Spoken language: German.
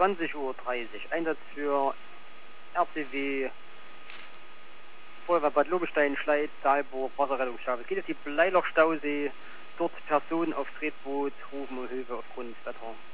20:30 Uhr. Einsatz für RCW Feuerwehr Bad Lobenstein, Schleit, Dahlburg, Wasserrettungsschaffe. Es geht auf die Bleiloch Stausee. Dort Personen auf Tretboot rufen um Hilfe aufgrund des Wetter.